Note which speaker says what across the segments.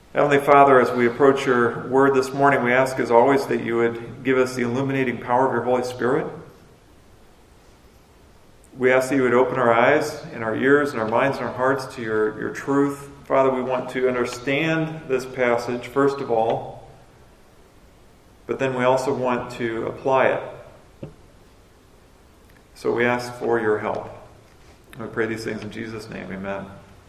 Speaker 1: Heavenly Father, as we approach your word this morning, we ask as always that you would give us the illuminating power of your Holy Spirit. We ask that you would open our eyes and our ears and our minds and our hearts to your truth. Father, we want to understand this passage, first of all, but then we also want to apply it. So we ask for your help. We pray these things in Jesus' name. Amen.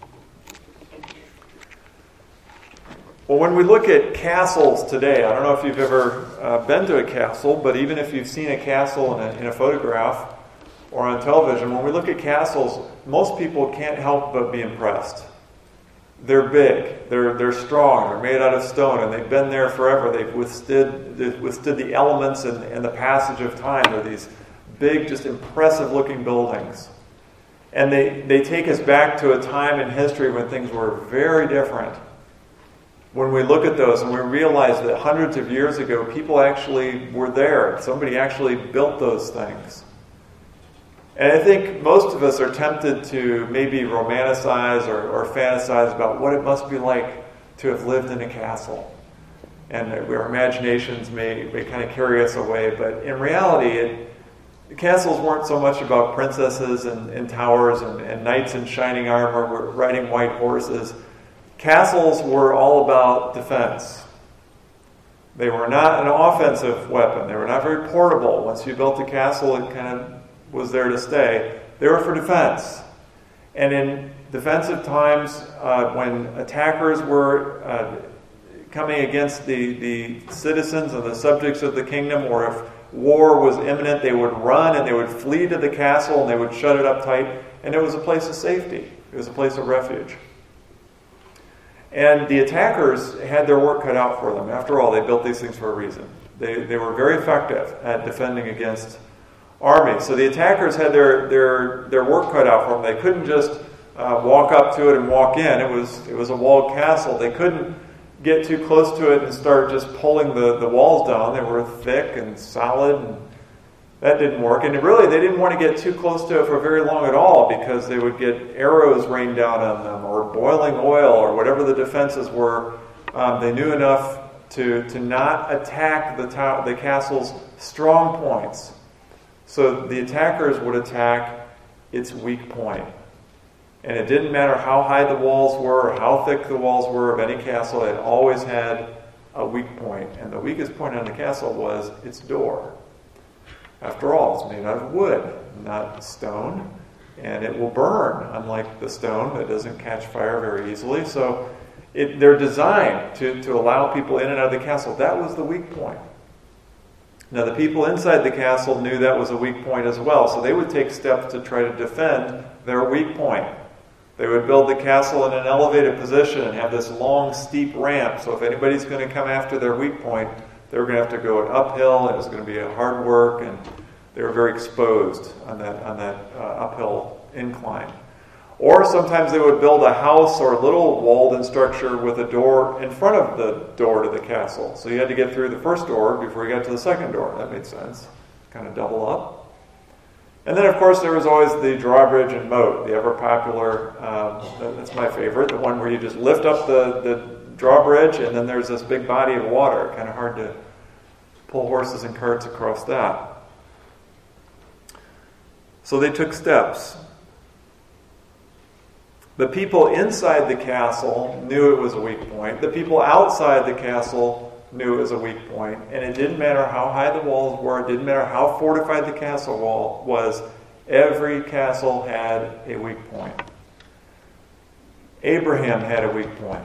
Speaker 1: Well, when we look at castles today, I don't know if you've ever been to a castle, but even if you've seen a castle in a photograph or on television, when we look at castles, most people can't help but be impressed. They're big, they're strong, they're made out of stone, and they've been there forever. They've withstood the elements and the passage of time. They're these big, just impressive-looking buildings. And they take us back to a time in history when things were very different. When we look at those and we realize that hundreds of years ago, people actually were there. Somebody actually built those things. And I think most of us are tempted to maybe romanticize or fantasize about what it must be like to have lived in a castle. And our imaginations may kind of carry us away. But in reality, the castles weren't so much about princesses and towers and knights in shining armor riding white horses. Castles were all about defense. They were not an offensive weapon. They were not very portable. Once you built a castle, it kind of was there to stay. They were for defense. And in defensive times, when attackers were coming against the citizens and the subjects of the kingdom, or if war was imminent, they would run and they would flee to the castle and they would shut it up tight. And it was a place of safety. It was a place of refuge. And the attackers had their work cut out for them. After all, they built these things for a reason. They were very effective at defending against armies. So the attackers had their work cut out for them. They couldn't just walk up to it and walk in. It was a walled castle. They couldn't get too close to it and start just pulling the walls down. They were thick and solid, and that didn't work. And really, they didn't want to get too close to it for very long at all, because they would get arrows rained down on them, or boiling oil, or whatever the defenses were. They knew enough to not attack the castle's strong points. So the attackers would attack its weak point. And it didn't matter how high the walls were or how thick the walls were of any castle, it always had a weak point. And the weakest point on the castle was its door. After all, it's made out of wood, not stone, and it will burn, unlike the stone that doesn't catch fire very easily. So they're designed to allow people in and out of the castle. That was the weak point. Now, the people inside the castle knew that was a weak point as well, so they would take steps to try to defend their weak point. They would build the castle in an elevated position and have this long, steep ramp, so if anybody's going to come after their weak point, they were going to have to go uphill, and it was going to be a hard work, and they were very exposed on that uphill incline. Or sometimes they would build a house or a little walled-in structure with a door in front of the door to the castle. So you had to get through the first door before you got to the second door. That made sense. Kind of double up. And then, of course, there was always the drawbridge and moat, the ever-popular, that's my favorite, the one where you just lift up the drawbridge, and then there's this big body of water. Kind of hard to pull horses and carts across that. So they took steps. The people inside the castle knew it was a weak point. The people outside the castle knew it was a weak point. And it didn't matter how high the walls were. It didn't matter how fortified the castle wall was. Every castle had a weak point. Abraham had a weak point.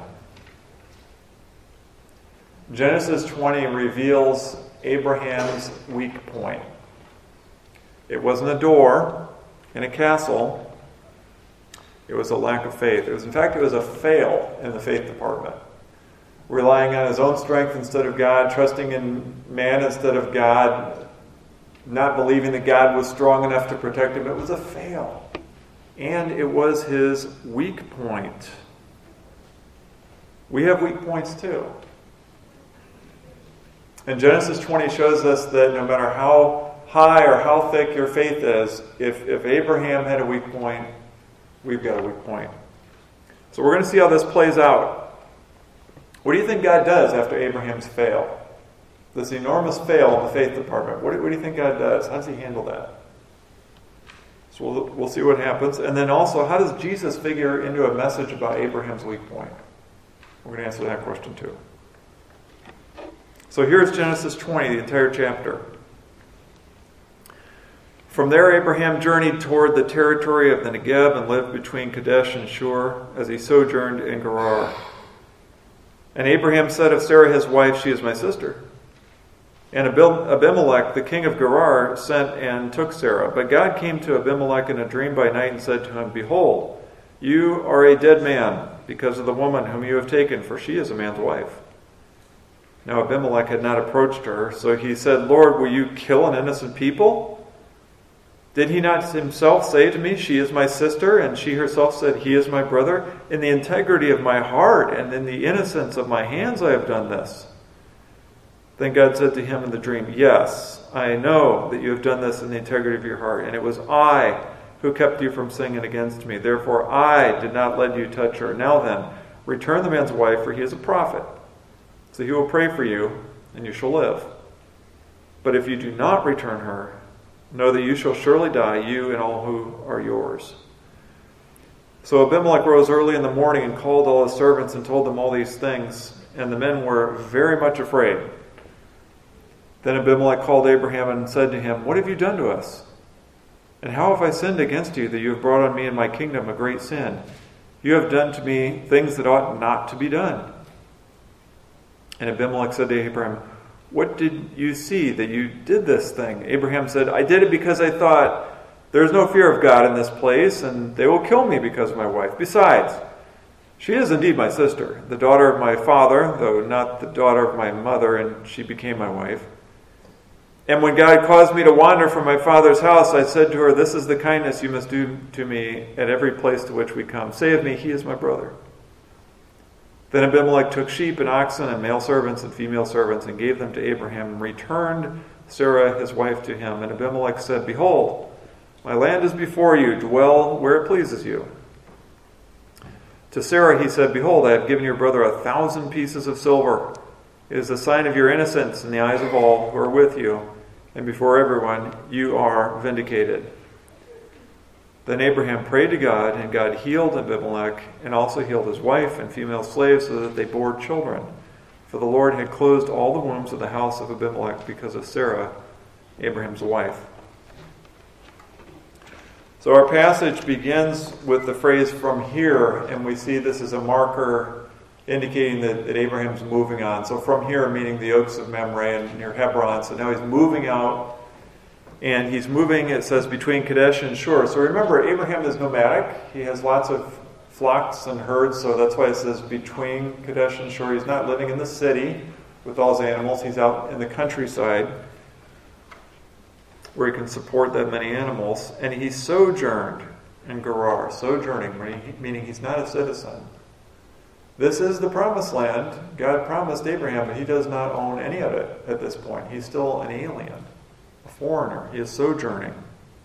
Speaker 1: Genesis 20 reveals Abraham's weak point. It wasn't a door in a castle. It was a lack of faith. In fact, it was a fail in the faith department. Relying on his own strength instead of God, trusting in man instead of God, not believing that God was strong enough to protect him. It was a fail. And it was his weak point. We have weak points too. And Genesis 20 shows us that no matter how high or how thick your faith is, if Abraham had a weak point, we've got a weak point. So we're going to see how this plays out. What do you think God does after Abraham's fail? This enormous fail in the faith department. What do you think God does? How does he handle that? So we'll see what happens. And then also, how does Jesus figure into a message about Abraham's weak point? We're going to answer that question too. So here's Genesis 20, the entire chapter. From there, Abraham journeyed toward the territory of the Negeb and lived between Kadesh and Shur as he sojourned in Gerar. And Abraham said of Sarah his wife, "She is my sister." And Abimelech, the king of Gerar, sent and took Sarah. But God came to Abimelech in a dream by night and said to him, "Behold, you are a dead man because of the woman whom you have taken, for she is a man's wife." Now Abimelech had not approached her, so he said, "Lord, will you kill an innocent people? Did he not himself say to me, 'She is my sister,' and she herself said, 'He is my brother'? In the integrity of my heart and in the innocence of my hands I have done this." Then God said to him in the dream, "Yes, I know that you have done this in the integrity of your heart, and it was I who kept you from sinning against me. Therefore I did not let you touch her. Now then, return the man's wife, for he is a prophet. So he will pray for you, and you shall live. But if you do not return her, know that you shall surely die, you and all who are yours." So Abimelech rose early in the morning and called all his servants and told them all these things, and the men were very much afraid. Then Abimelech called Abraham and said to him, "What have you done to us? And how have I sinned against you that you have brought on me and my kingdom a great sin? You have done to me things that ought not to be done." And Abimelech said to Abraham, "What did you see that you did this thing?" Abraham said, "I did it because I thought, there is no fear of God in this place, and they will kill me because of my wife. Besides, she is indeed my sister, the daughter of my father, though not the daughter of my mother, and she became my wife. And when God caused me to wander from my father's house, I said to her, 'This is the kindness you must do to me at every place to which we come. Say of me, he is my brother.' Then Abimelech took sheep and oxen and male servants and female servants and gave them to Abraham and returned Sarah his wife to him. And Abimelech said, 'Behold, my land is before you. Dwell where it pleases you.' To Sarah he said, 'Behold, I have given your brother 1,000 pieces of silver. It is a sign of your innocence in the eyes of all who are with you, and before everyone you are vindicated.' Then Abraham prayed to God, and God healed Abimelech, and also healed his wife and female slaves, so that they bore children. For the Lord had closed all the wombs of the house of Abimelech because of Sarah, Abraham's wife." So our passage begins with the phrase "from here," and we see this as a marker indicating that Abraham's moving on. So from here, meaning the Oaks of Mamre and near Hebron. So now he's moving out, and he's moving, it says, between Kadesh and Shur. So remember, Abraham is nomadic. He has lots of flocks and herds, so that's why it says between Kadesh and Shur. He's not living in the city with all his animals. He's out in the countryside where he can support that many animals. And he sojourned in Gerar. Sojourning, meaning he's not a citizen. This is the promised land. God promised Abraham, but he does not own any of it at this point. He's still an alien, a foreigner. He is sojourning.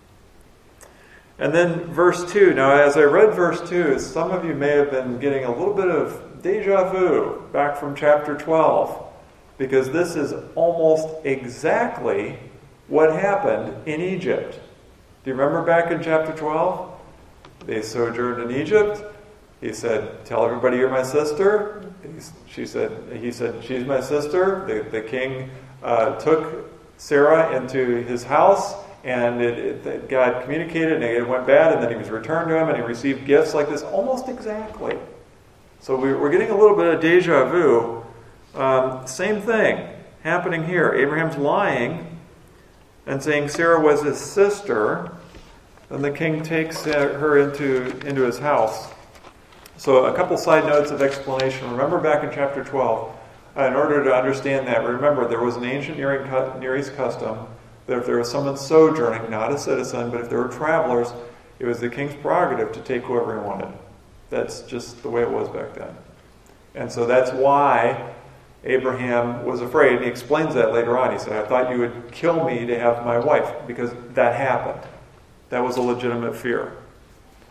Speaker 1: And then verse 2. Now, as I read verse 2, some of you may have been getting a little bit of deja vu back from chapter 12, because this is almost exactly what happened in Egypt. Do you remember back in chapter 12? They sojourned in Egypt. He said, "Tell everybody you're my sister." He said, "She's my sister." The king took Sarah into his house, and God communicated, and it went bad, and then he was returned to him, and he received gifts like this, almost exactly. So we're getting a little bit of deja vu. Same thing happening here. Abraham's lying and saying Sarah was his sister, and the king takes her into his house. So a couple side notes of explanation. Remember back in chapter 12, in order to understand that, remember there was an ancient Near East custom that if there was someone sojourning, not a citizen, but if there were travelers, it was the king's prerogative to take whoever he wanted. That's just the way it was back then. And so that's why Abraham was afraid, and he explains that later on. He said, "I thought you would kill me to have my wife," because that happened. That was a legitimate fear.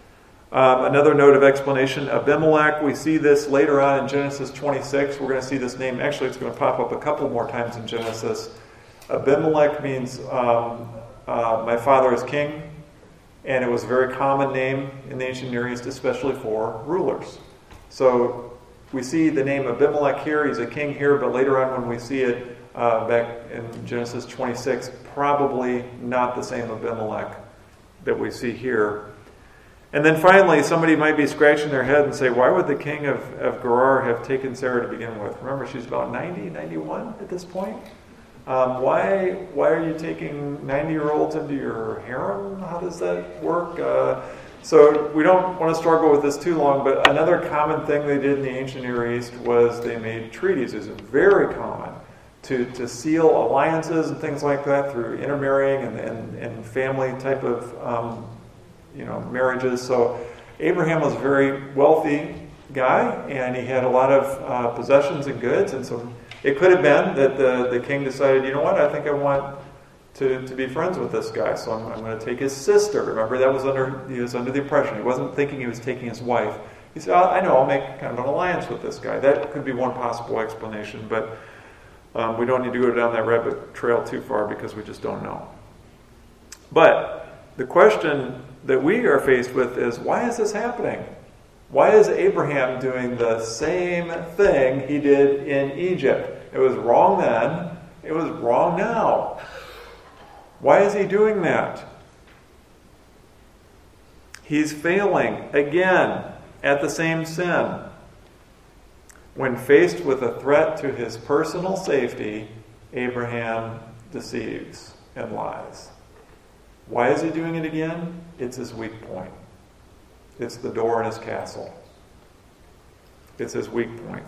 Speaker 1: Another note of explanation, Abimelech, we see this later on in Genesis 26. We're going to see this name. Actually, it's going to pop up a couple more times in Genesis. Abimelech means my father is king, and it was a very common name in the ancient Near East, especially for rulers. So we see the name Abimelech here. He's a king here, but later on when we see it back in Genesis 26, probably not the same Abimelech that we see here. And then finally, somebody might be scratching their head and say, why would the king of Gerar have taken Sarah to begin with? Remember, she's about 90, 91 at this point. Why are you taking 90-year-olds into your harem? How does that work? So we don't want to struggle with this too long, but another common thing they did in the ancient Near East was they made treaties. It was very common to seal alliances and things like that through intermarrying and family type of marriages. So Abraham was a very wealthy guy, and he had a lot of possessions and goods, and so it could have been that the king decided, you know what, I think I want to be friends with this guy, so I'm going to take his sister. Remember, he was under the impression. He wasn't thinking he was taking his wife. He said, I know, I'll make kind of an alliance with this guy. That could be one possible explanation, but we don't need to go down that rabbit trail too far because we just don't know. But the question that we are faced with is, why is this happening? Why is Abraham doing the same thing he did in Egypt? It was wrong then. It was wrong now. Why is he doing that? He's failing again at the same sin. When faced with a threat to his personal safety, Abraham deceives and lies. Why is he doing it again? It's his weak point. It's the door in his castle. It's his weak point.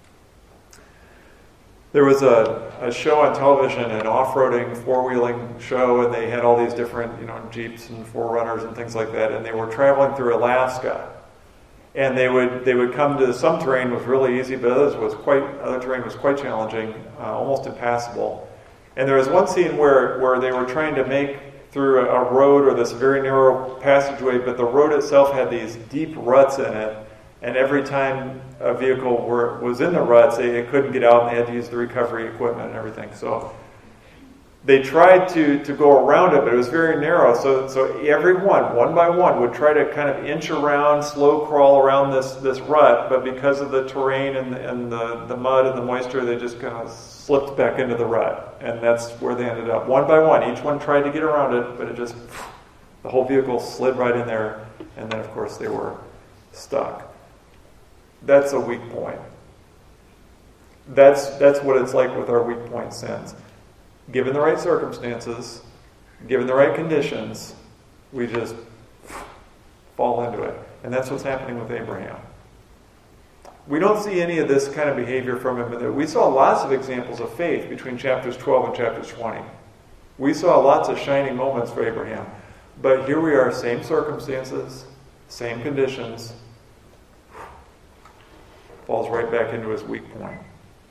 Speaker 1: There was a show on television, an off-roading, four-wheeling show, and they had all these different, Jeeps and 4Runners and things like that, and they were traveling through Alaska. And they would come to some terrain was really easy, but other terrain was quite challenging, almost impassable. And there was one scene where they were trying to make through a road or this very narrow passageway, but the road itself had these deep ruts in it, and every time a vehicle was in the ruts, it couldn't get out, and they had to use the recovery equipment and everything. So they tried to go around it, but it was very narrow, so everyone, one by one, would try to kind of inch around, slow crawl around this rut, but because of the terrain and the mud and the moisture, they just kind of slipped back into the rut, and that's where they ended up. One by one, each one tried to get around it, but the whole vehicle slid right in there, and then of course they were stuck. That's a weak point. That's what it's like with our weak point sins. Given the right circumstances, given the right conditions, we just fall into it. And that's what's happening with Abraham. We don't see any of this kind of behavior from him. We saw lots of examples of faith between chapters 12 and chapters 20. We saw lots of shining moments for Abraham. But here we are, same circumstances, same conditions. Falls right back into his weak point.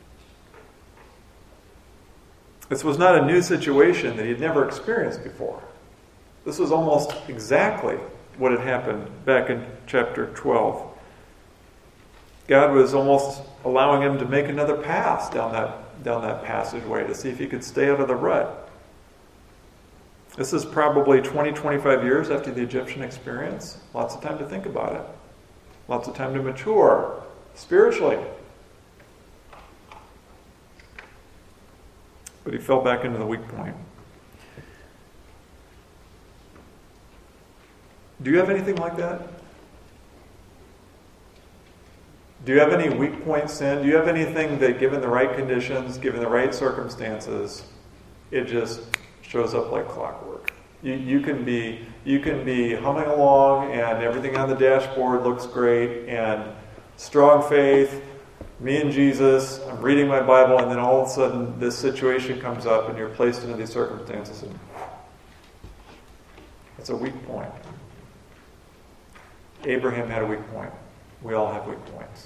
Speaker 1: This was not a new situation that he had never experienced before. This was almost exactly what had happened back in chapter 12. God was almost allowing him to make another pass down that passageway to see if he could stay out of the rut. This is probably 20, 25 years after the Egyptian experience. Lots of time to think about it. Lots of time to mature spiritually. But he fell back into the weak point. Do you have anything like that? Do you have any weak point sin? Do you have anything that, given the right conditions, given the right circumstances, it just shows up like clockwork? You can be humming along and everything on the dashboard looks great and strong faith, me and Jesus, I'm reading my Bible, and then all of a sudden this situation comes up and you're placed into these circumstances, and it's a weak point. Abraham had a weak point. We all have weak points.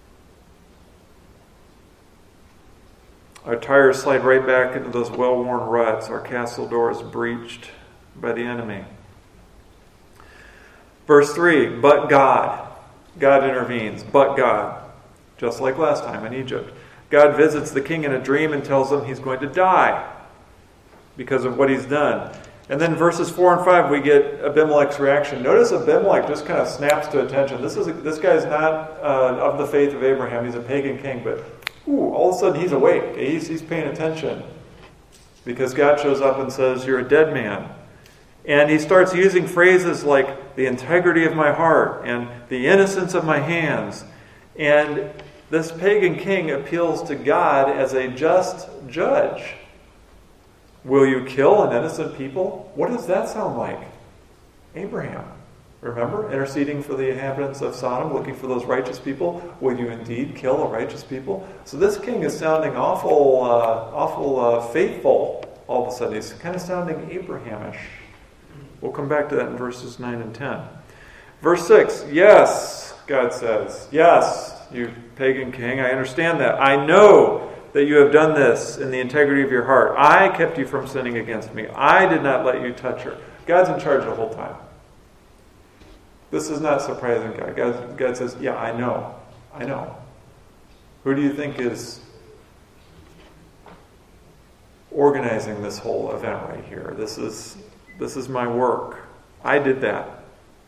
Speaker 1: Our tires slide right back into those well-worn ruts. Our castle door is breached by the enemy. Verse 3, but God. God intervenes, but God. Just like last time in Egypt. God visits the king in a dream and tells him he's going to die because of what he's done. And then verses 4 and 5, we get Abimelech's reaction. Notice Abimelech just kind of snaps to attention. This guy's not of the faith of Abraham. He's a pagan king, but all of a sudden he's awake. He's paying attention because God shows up and says, you're a dead man. And he starts using phrases like the integrity of my heart and the innocence of my hands. And this pagan king appeals to God as a just judge. Will you kill an innocent people? What does that sound like? Abraham. Remember, interceding for the inhabitants of Sodom, looking for those righteous people. Will you indeed kill a righteous people? So this king is sounding awful faithful all of a sudden. He's kind of sounding Abrahamish. We'll come back to that in verses 9 and 10. Verse 6, yes, God says, yes, you pagan king, I understand that. I know that you have done this in the integrity of your heart. I kept you from sinning against me. I did not let you touch her. God's in charge the whole time. This is not surprising, God says, yeah, I know. Who do you think is organizing this whole event right here? This is my work. I did that.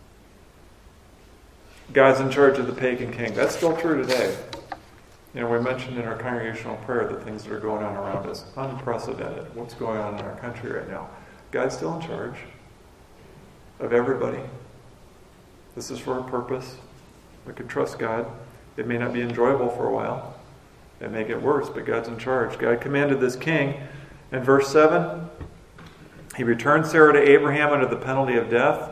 Speaker 1: God's in charge of the pagan king. That's still true today. We mentioned in our congregational prayer the things that are going on around us. Unprecedented. What's going on in our country right now? God's still in charge of everybody. This is for a purpose. We can trust God. It may not be enjoyable for a while. It may get worse, but God's in charge. God commanded this king. In verse 7, he returned Sarah to Abraham under the penalty of death.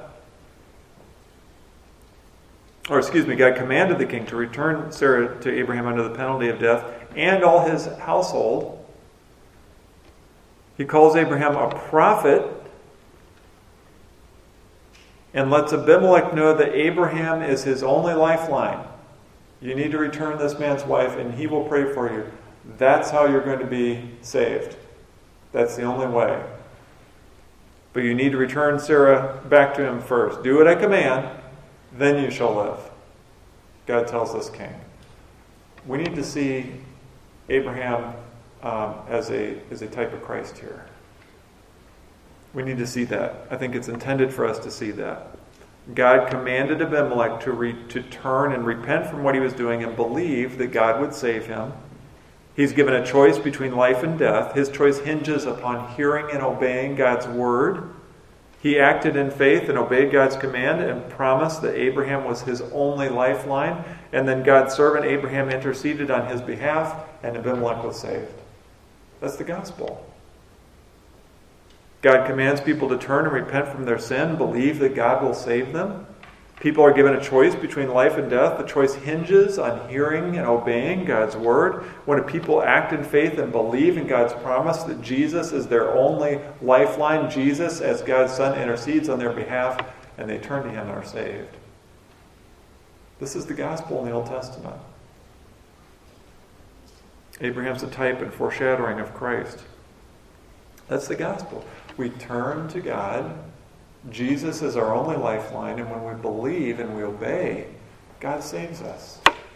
Speaker 1: God commanded the king to return Sarah to Abraham under the penalty of death and all his household. He calls Abraham a prophet and lets Abimelech know that Abraham is his only lifeline. You need to return this man's wife and he will pray for you. That's how you're going to be saved. That's the only way. But you need to return Sarah back to him first. Do what I command, then you shall live. God tells this king. We need to see Abraham as a type of Christ here. We need to see that. I think it's intended for us to see that. God commanded Abimelech to turn and repent from what he was doing and believe that God would save him. He's given a choice between life and death. His choice hinges upon hearing and obeying God's word. He acted in faith and obeyed God's command and promised that Abraham was his only lifeline. And then God's servant Abraham interceded on his behalf and Abimelech was saved. That's the gospel. God commands people to turn and repent from their sin, believe that God will save them. People are given a choice between life and death. The choice hinges on hearing and obeying God's word. When a people act in faith and believe in God's promise that Jesus is their only lifeline, Jesus as God's Son intercedes on their behalf, and they turn to him and are saved. This is the gospel in the Old Testament. Abraham's a type and foreshadowing of Christ. That's the gospel. We turn to God. Jesus is our only lifeline, and when we believe and we obey, God saves us.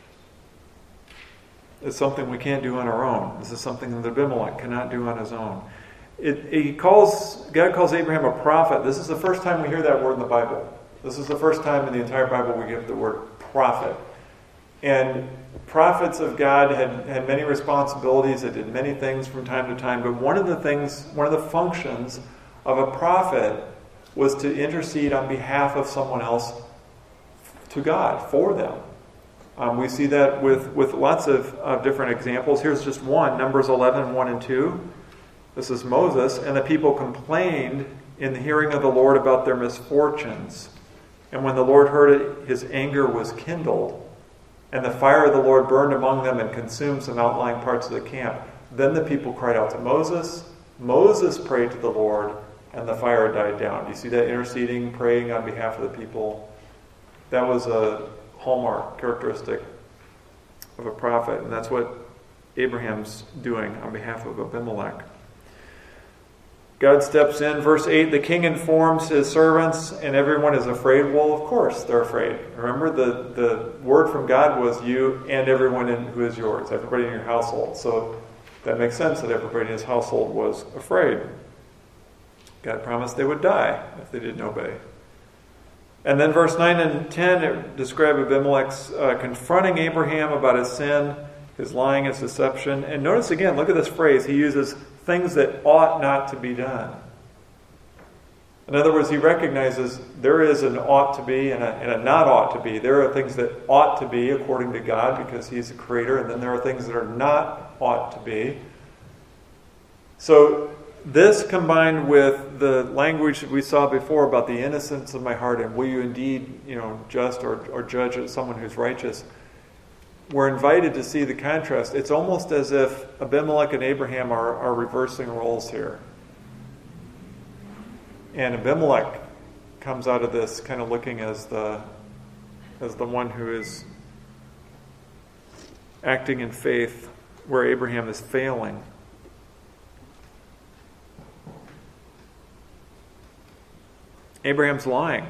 Speaker 1: It's something we can't do on our own. This is something that Abimelech cannot do on his own. God calls Abraham a prophet. This is the first time we hear that word in the Bible. This is the first time in the entire Bible we get the word prophet. And prophets of God had many responsibilities. They did many things from time to time. But one of the functions of a prophet was to intercede on behalf of someone else to God, for them. We see that with lots of different examples. Here's just one, Numbers 11, 1 and 2. This is Moses. And the people complained in the hearing of the Lord about their misfortunes. And when the Lord heard it, his anger was kindled. And the fire of the Lord burned among them and consumed some outlying parts of the camp. Then the people cried out to Moses. Moses prayed to the Lord, and the fire died down. Do you see that interceding, praying on behalf of the people? That was a hallmark characteristic of a prophet, and that's what Abraham's doing on behalf of Abimelech. God steps in. Verse 8, the king informs his servants, and everyone is afraid. Well, of course they're afraid. Remember, the word from God was you and everyone who is yours, everybody in your household. So that makes sense that everybody in his household was afraid. God promised they would die if they didn't obey. And then verse 9 and 10 describe Abimelech's confronting Abraham about his sin, his lying, his deception. And notice again, look at this phrase. He uses things that ought not to be done. In other words, he recognizes there is an ought to be and a not ought to be. There are things that ought to be according to God because he's the creator, and then there are things that are not ought to be. So this combined with the language that we saw before about the innocence of my heart and will you indeed, just or judge someone who's righteous, we're invited to see the contrast. It's almost as if Abimelech and Abraham are reversing roles here. And Abimelech comes out of this kind of looking as the one who is acting in faith where Abraham is failing. Abraham's lying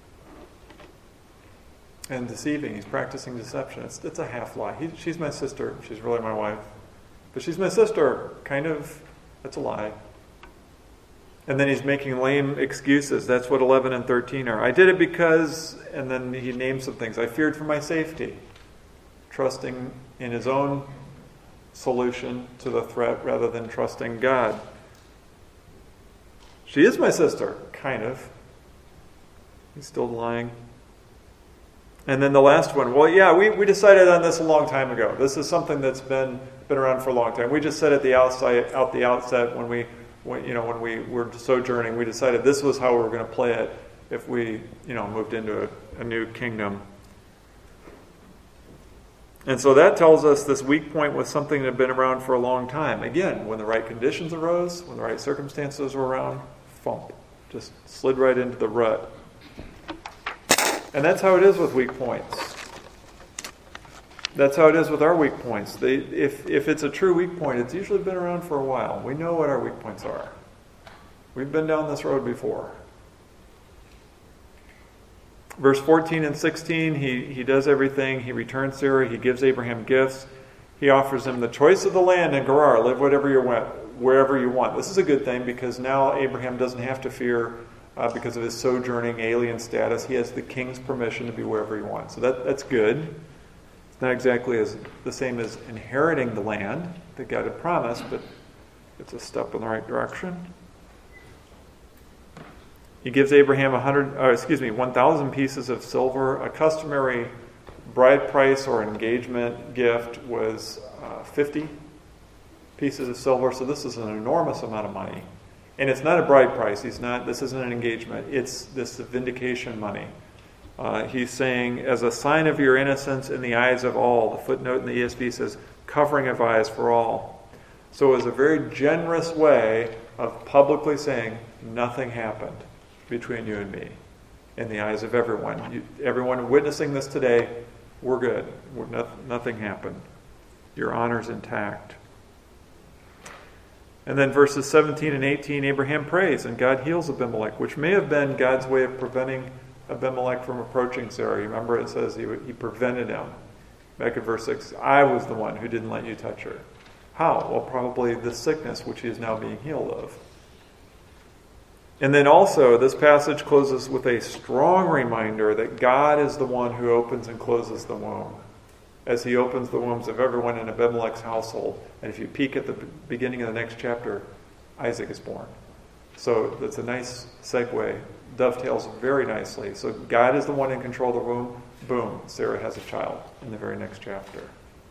Speaker 1: and deceiving. He's practicing deception. It's a half lie. She's my sister. She's really my wife. But she's my sister. Kind of. That's a lie. And then he's making lame excuses. That's what 11 and 13 are. I did it because, and then he names some things. I feared for my safety. Trusting in his own solution to the threat rather than trusting God. She is my sister. Kind of. He's still lying. And then the last one. Well, yeah, we decided on this a long time ago. This is something that's been around for a long time. We just said at the outset when we were sojourning, we decided this was how we were going to play it if we moved into a new kingdom. And so that tells us this weak point was something that had been around for a long time. Again, when the right conditions arose, when the right circumstances were around, thump, just slid right into the rut. And that's how it is with weak points. That's how it is with our weak points. If it's a true weak point, it's usually been around for a while. We know what our weak points are. We've been down this road before. Verse 14 and 16, he does everything. He returns Sarah. He gives Abraham gifts. He offers him the choice of the land in Gerar. Live wherever you want. This is a good thing because now Abraham doesn't have to fear because of his sojourning alien status. He has the king's permission to be wherever he wants. So that's good. It's not exactly the same as inheriting the land that God had promised, but it's a step in the right direction. He gives Abraham 1,000 pieces of silver. A customary bride price or engagement gift was 50 pieces of silver. So this is an enormous amount of money. And it's not a bride price. This isn't an engagement. It's this vindication money. He's saying, as a sign of your innocence in the eyes of all. The footnote in the ESV says, covering of eyes for all. So it was a very generous way of publicly saying, nothing happened between you and me in the eyes of everyone. Everyone witnessing this today, we're good. Nothing happened. Your honor's intact. And then verses 17 and 18, Abraham prays, and God heals Abimelech, which may have been God's way of preventing Abimelech from approaching Sarah. Remember it says he prevented him. Back in verse 6, I was the one who didn't let you touch her. How? Well, probably the sickness which he is now being healed of. And then also, this passage closes with a strong reminder that God is the one who opens and closes the womb, as he opens the wombs of everyone in Abimelech's household. And if you peek at the beginning of the next chapter, Isaac is born. So that's a nice segue. Dovetails very nicely. So God is the one in control of the womb. Boom, Sarah has a child in the very next chapter.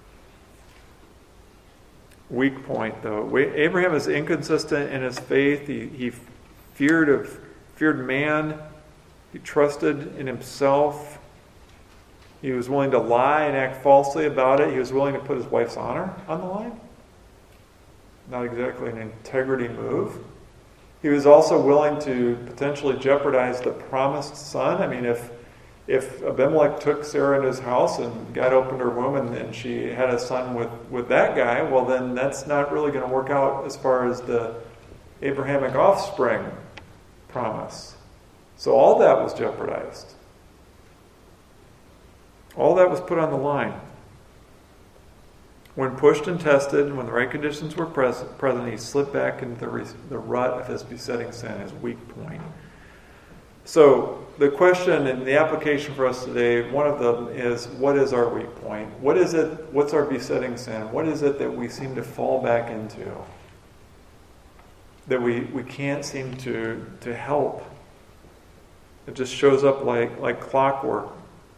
Speaker 1: Weak point, though. Abraham is inconsistent in his faith. He feared man. He trusted in himself. He was willing to lie and act falsely about it. He was willing to put his wife's honor on the line. Not exactly an integrity move. He was also willing to potentially jeopardize the promised son. I mean, if Abimelech took Sarah into his house and God opened her womb and she had a son with that guy, well, then that's not really going to work out as far as the Abrahamic offspring promise. So all that was jeopardized. All that was put on the line. When pushed and tested, when the right conditions were present, he slipped back into the rut of his besetting sin, his weak point. So the question and the application for us today, one of them is, what is our weak point? What is it? What's our besetting sin? What is it that we seem to fall back into? That we can't seem to help. It just shows up like clockwork.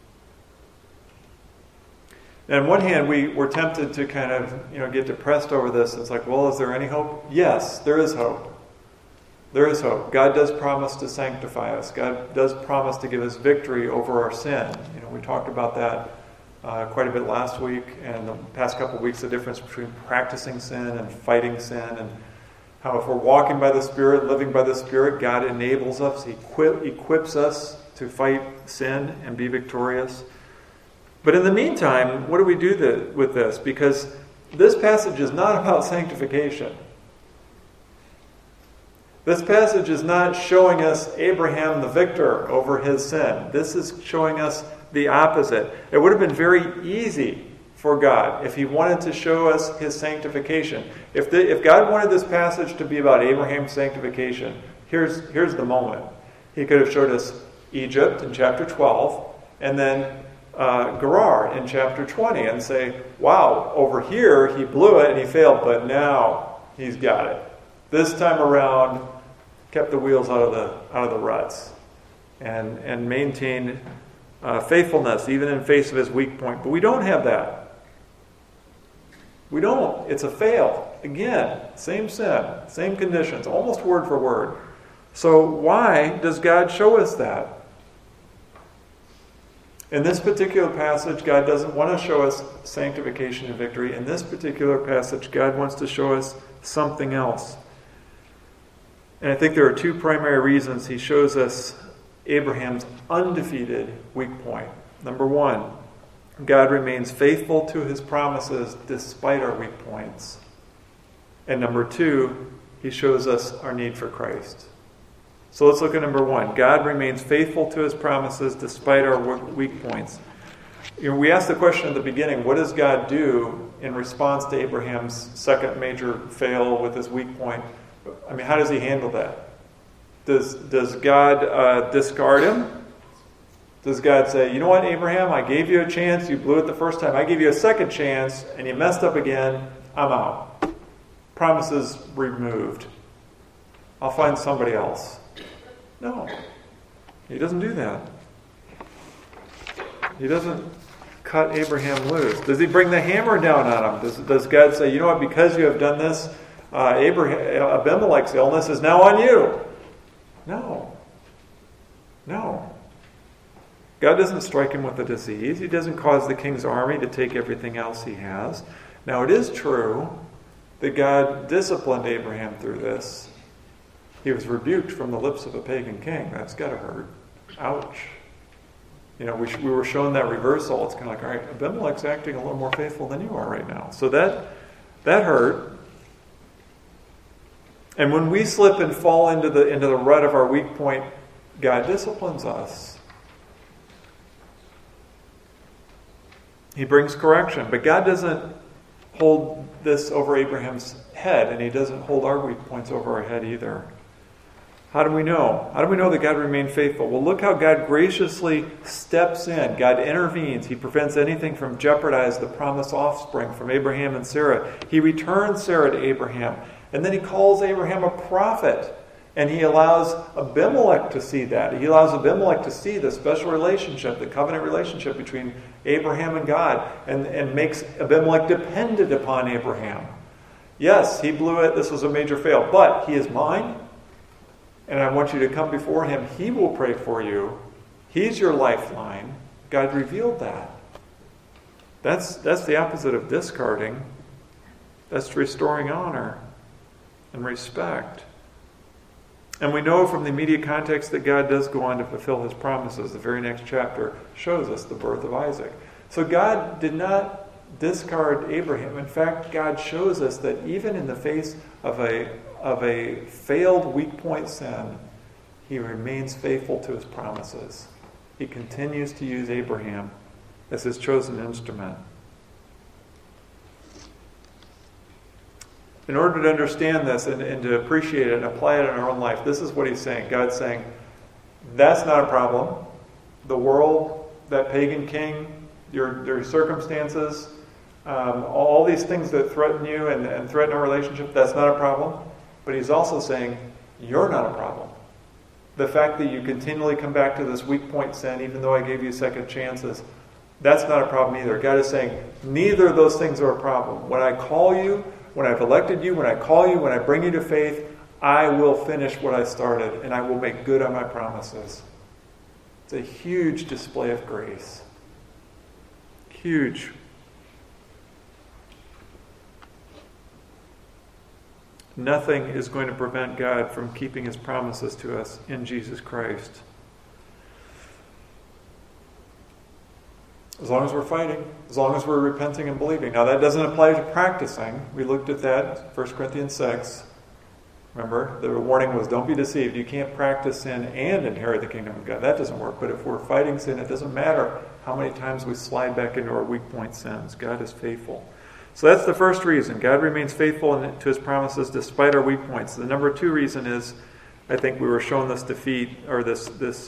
Speaker 1: And on one hand, we're tempted to kind of get depressed over this. It's like, well, is there any hope? Yes, there is hope. There is hope. God does promise to sanctify us. God does promise to give us victory over our sin. We talked about that quite a bit last week and the past couple of weeks, the difference between practicing sin and fighting sin, and how if we're walking by the Spirit, living by the Spirit, God enables us, He equips us to fight sin and be victorious. But in the meantime, what do we do with this? Because this passage is not about sanctification. This passage is not showing us Abraham the victor over his sin. This is showing us the opposite. It would have been very easy for God if He wanted to show us His sanctification. If God wanted this passage to be about Abraham's sanctification, here's the moment. He could have showed us Egypt in chapter 12, and then Gerar in chapter 20, and say, wow, over here he blew it and he failed, but now he's got it. This time around, kept the wheels out of the ruts, and maintained faithfulness even in face of his weak point. But we don't have that. We don't. It's a fail. Again, same sin, same conditions, almost word for word. So why does God show us that? In this particular passage, God doesn't want to show us sanctification and victory. In this particular passage, God wants to show us something else. And I think there are two primary reasons He shows us Abraham's undefeated weak point. Number one, God remains faithful to His promises despite our weak points. And number two, He shows us our need for Christ. So let's look at number one. God remains faithful to His promises despite our weak points. We asked the question at the beginning, what does God do in response to Abraham's second major fail with his weak point? How does He handle that? Does God discard him? Does God say, you know what, Abraham, I gave you a chance, you blew it the first time. I gave you a second chance, and you messed up again. I'm out. Promises removed. I'll find somebody else. No. He doesn't do that. He doesn't cut Abraham loose. Does He bring the hammer down on him? Does God say, you know what, because you have done this, Abimelech's illness is now on you? No. God doesn't strike him with a disease. He doesn't cause the king's army to take everything else he has. Now, it is true that God disciplined Abraham through this. He was rebuked from the lips of a pagan king. That's got to hurt. Ouch. We were shown that reversal. It's kind of like, all right, Abimelech's acting a little more faithful than you are right now. So that hurt. And when we slip and fall into the rut of our weak point, God disciplines us. He brings correction. But God doesn't hold this over Abraham's head, and He doesn't hold our weak points over our head either. How do we know? How do we know that God remained faithful? Well, look how God graciously steps in. God intervenes. He prevents anything from jeopardizing the promised offspring from Abraham and Sarah. He returns Sarah to Abraham. And then He calls Abraham a prophet. And He allows Abimelech to see that. He allows Abimelech to see the special relationship, the covenant relationship between Abraham and God, and makes Abimelech dependent upon Abraham. Yes, he blew it. This was a major fail. But he is mine, and I want you to come before Him. He will pray for you. He's your lifeline. God revealed that. That's the opposite of discarding. That's restoring honor and respect. And we know from the immediate context that God does go on to fulfill His promises. The very next chapter shows us the birth of Isaac. So God did not discard Abraham. In fact, God shows us that even in the face of a failed weak point sin, he remains faithful to his promises. He continues to use Abraham as his chosen instrument. In order to understand this and to appreciate it and apply it in our own life, this is what he's saying. God's saying, that's not a problem. The world, that pagan king, your circumstances, all these things that threaten you and threaten our relationship, that's not a problem. But he's also saying, you're not a problem. The fact that you continually come back to this weak point sin, even though I gave you second chances, that's not a problem either. God is saying, neither of those things are a problem. When I call you, when I've elected you, when I call you, when I bring you to faith, I will finish what I started, and I will make good on my promises. It's a huge display of grace. Huge. Nothing is going to prevent God from keeping his promises to us in Jesus Christ. As long as we're fighting, as long as we're repenting and believing. Now that doesn't apply to practicing. We looked at that, 1 Corinthians 6. Remember, the warning was don't be deceived. You can't practice sin and inherit the kingdom of God. That doesn't work. But if we're fighting sin, it doesn't matter how many times we slide back into our weak point sins. God is faithful. So that's the first reason. God remains faithful to his promises despite our weak points. The number two reason is, I think we were shown this defeat, or this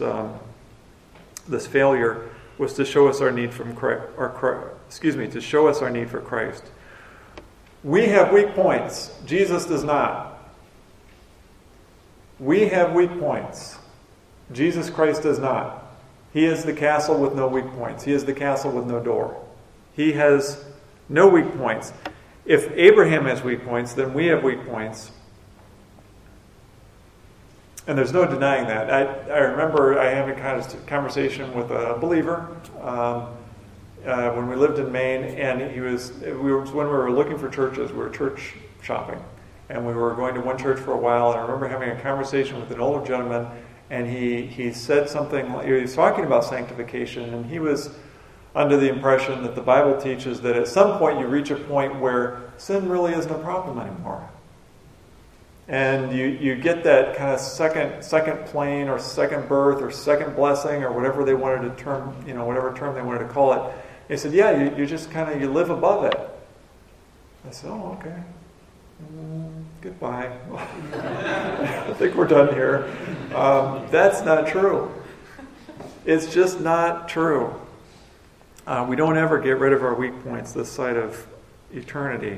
Speaker 1: failure, was to show us our need to show us our need for Christ. We have weak points. Jesus does not. We have weak points. Jesus Christ does not. He is the castle with no weak points. He is the castle with no door. He has no weak points. If Abraham has weak points, then we have weak points. And there's no denying that. I remember I having a conversation with a believer when we lived in Maine, and when we were looking for churches, we were church shopping. And we were going to one church for a while, and I remember having a conversation with an older gentleman, and he said something, he was talking about sanctification, and he was under the impression that the Bible teaches that at some point you reach a point where sin really isn't a problem anymore. And you get that kind of second plane or second birth or second blessing or whatever they wanted to term, whatever term they wanted to call it. He said, yeah, you just kind of, you live above it. I said, oh, okay. Goodbye. I think we're done here. That's not true. It's just not true. We don't ever get rid of our weak points this side of eternity.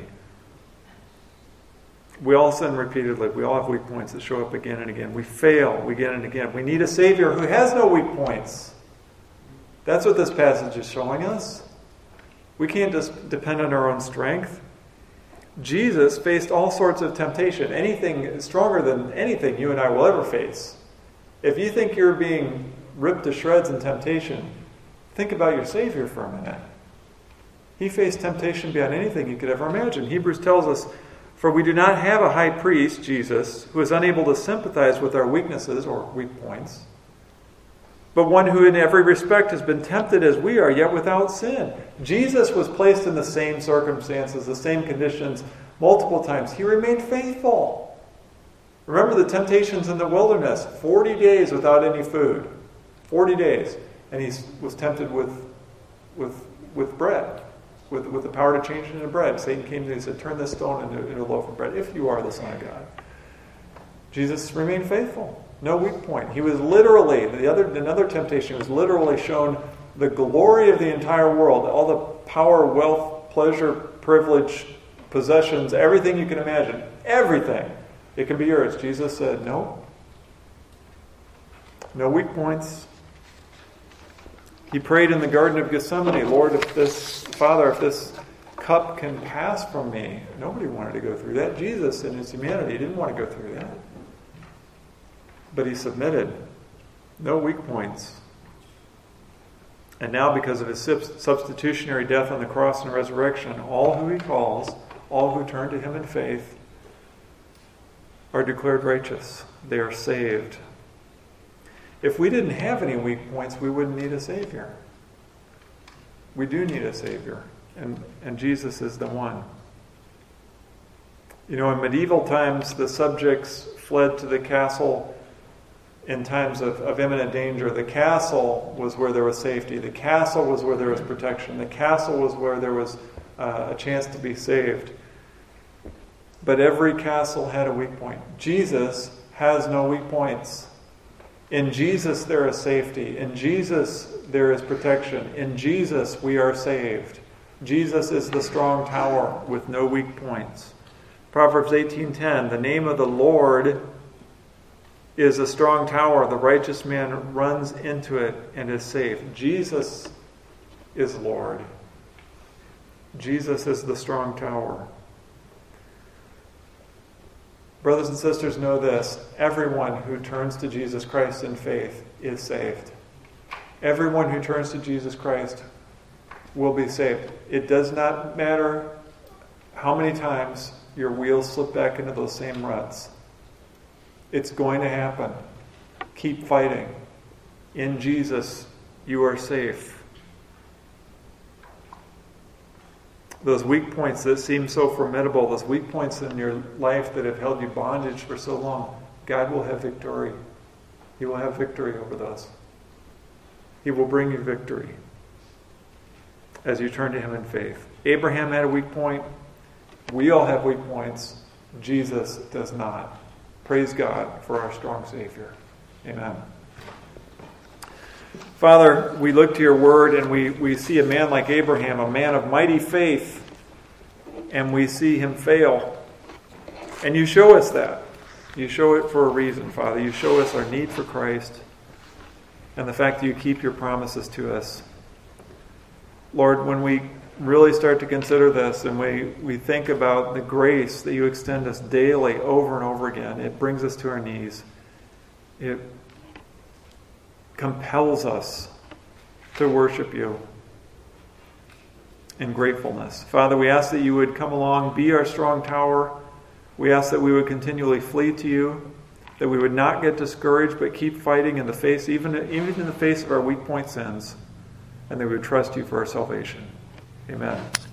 Speaker 1: We all sin repeatedly. We all have weak points that show up again and again. We fail again and again. We need a Savior who has no weak points. That's what this passage is showing us. We can't just depend on our own strength. Jesus faced all sorts of temptation, anything stronger than anything you and I will ever face. If you think you're being ripped to shreds in temptation, think about your Savior for a minute. He faced temptation beyond anything you could ever imagine. Hebrews tells us, for we do not have a high priest, Jesus, who is unable to sympathize with our weaknesses or weak points, but one who in every respect has been tempted as we are, yet without sin. Jesus was placed in the same circumstances, the same conditions, multiple times. He remained faithful. Remember the temptations in the wilderness, 40 days without any food. 40 days. And he was tempted with bread, with the power to change it into bread. Satan came to him and said, turn this stone into a loaf of bread, if you are the Son of God. Jesus remained faithful. No weak point. He was literally, another temptation, was literally shown the glory of the entire world, all the power, wealth, pleasure, privilege, possessions, everything you can imagine. Everything. It can be yours. Jesus said, no. No weak points. He prayed in the Garden of Gethsemane, Lord, if this cup can pass from me. Nobody wanted to go through that. Jesus, in his humanity, didn't want to go through that. But he submitted. No weak points. And now, because of his substitutionary death on the cross and resurrection, all who he calls, all who turn to him in faith, are declared righteous. They are saved. If we didn't have any weak points, we wouldn't need a Savior. We do need a Savior. and Jesus is the one. You know, in medieval times, the subjects fled to the castle in times of imminent danger. The castle was where there was safety. The castle was where there was protection. The castle was where there was a chance to be saved. But every castle had a weak point. Jesus has no weak points. In Jesus there is safety. In Jesus there is protection. In Jesus we are saved. Jesus is the strong tower with no weak points. Proverbs 18:10, the name of the Lord is a strong tower. The righteous man runs into it and is safe. Jesus is Lord. Jesus is the strong tower. Brothers and sisters, know this. Everyone who turns to Jesus Christ in faith is saved. Everyone who turns to Jesus Christ will be saved. It does not matter how many times your wheels slip back into those same ruts. It's going to happen. Keep fighting. In Jesus, you are safe. Those weak points that seem so formidable, those weak points in your life that have held you bondage for so long, God will have victory. He will have victory over those. He will bring you victory as you turn to Him in faith. Abraham had a weak point. We all have weak points. Jesus does not. Praise God for our strong Savior. Amen. Father, we look to your word and we see a man like Abraham, a man of mighty faith, and we see him fail. And you show us that. You show it for a reason, Father. You show us our need for Christ and the fact that you keep your promises to us. Lord, when we really start to consider this and we think about the grace that you extend us daily over and over again, it brings us to our knees. It compels us to worship you in gratefulness. Father, we ask that you would come along, be our strong tower. We ask that we would continually flee to you, that we would not get discouraged, but keep fighting in the face, even in the face of our weak point sins, and that we would trust you for our salvation. Amen.